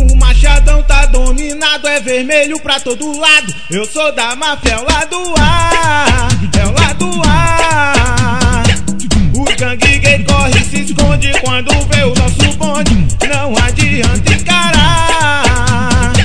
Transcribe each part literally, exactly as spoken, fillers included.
O machadão tá dominado, é vermelho pra todo lado. Eu sou da máfia, é o lado A, é o lado A. Os gangue gay corre e se esconde quando vê o nosso bonde. Não adianta encarar.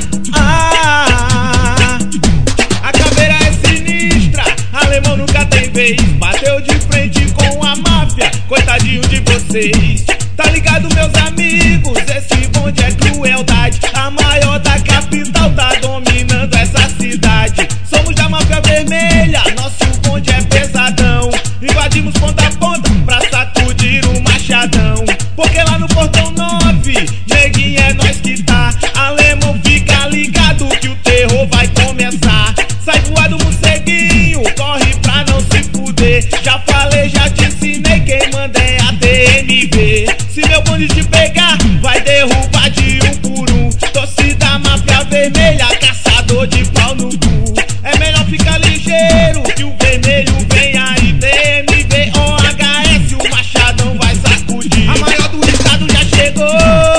Ah, a caveira é sinistra, alemão nunca tem vez. Bateu de frente com a máfia, coitadinho de vocês. Tá ligado, meus amigos, esse bonde é crueldade. A maior da capital tá dominando essa cidade. Somos da máfia vermelha, nosso bonde é pesadão. Invadimos ponta a ponta pra sacudir o machadão. Porque lá no portão nove, neguinho, é nós que tá. Alemão, fica ligado que o terror vai começar. Sai voado, morceguinho, corre pra não se fuder. Já falei, já te ensinei, quem manda é a T M V. Se meu bonde te pegar, vai derrubar de um por um. Torcida máfia vermelha, caçador de pau no cu. É melhor ficar ligeiro, que o vermelho vem aí. T M V, O H S, o machadão vai sacudir. A maior do estado já chegou.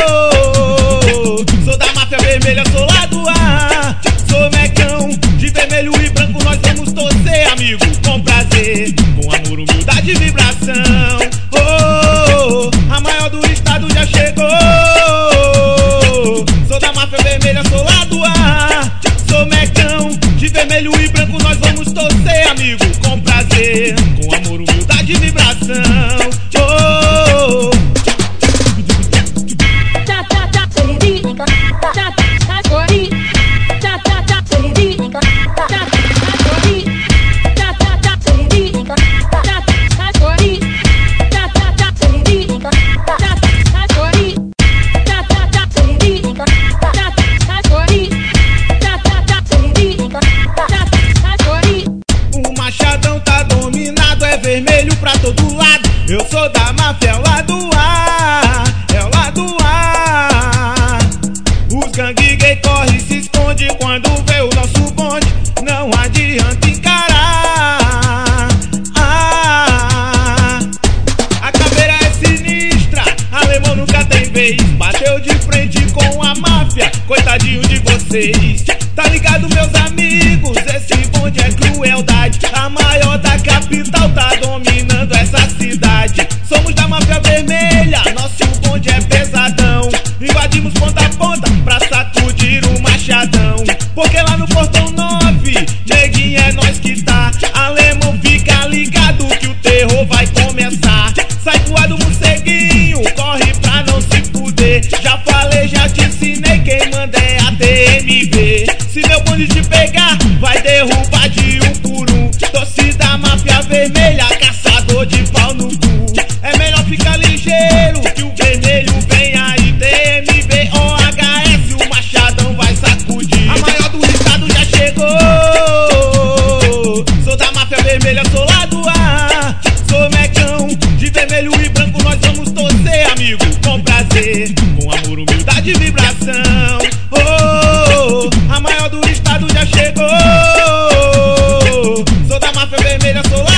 Sou da máfia vermelha, sou lado A. Sou mecão, de vermelho e branco nós vamos torcer, amigo, com prazer, com amor, humildade e vibração. Oh, a maior do estado já chegou. Sou da máfia vermelha, sou lado A. Sou mecão, de vermelho e branco nós vamos torcer, amigo, com prazer, com amor, humildade e vibração. Oh, Tá, tá, tá, solidica. Tá, tá, tá, cori. Tá, tá, tá, solidica. Tá, tá, tá, cori. Tá, tá, tá, solidica. Tá, tá, tá, cori. Tá, tá, tá, solidica. Tá, tá, tá, cori. Tá, tá, tá, solidica. Tá, tá, tá, cori. Tá, tá, tá, solidica. Tá, tá, tá, cori. o machadão tá dominado, é vermelho pra todo lado. Eu sou da máfia, é o lado A, é o lado A. Os gangue gay corre e se esconde quando vê o nosso bonde. Não adianta encarar. Ah, a caveira é sinistra, alemão nunca tem vez. Bateu de frente com a máfia, coitadinho de vocês. Tá ligado, meus amigos, esse bonde é crueldade. A maior da capital tá dominando essa cidade. Somos da máfia vermelha, nosso bonde é pesadão. Invadimos ponta a ponta pra sacudir o machadão. Porque lá no portão nove, neguinho, é nós que tá. Alemão, fica ligado que o terror vai começar. Sai voado, morceguinho, corre pra não se fuder. Já falei, já te ensinei, quem manda é a T M V. Se meu bonde te pegar, vai derrubar de um por um. Torcida máfia vermelha, caçador de pau no cu. É melhor ficar ligeiro, que o vermelho vem aí. T M V, O H S, o machadão vai sacudir. A maior do estado já chegou. Sou da máfia vermelha, sou lado A. Sou mecão, de vermelho e branco nós vamos torcer, amigo, com prazer, com amor, humildade e vibração. Oh, a maior do estado já chegou. Sou da máfia vermelha, sou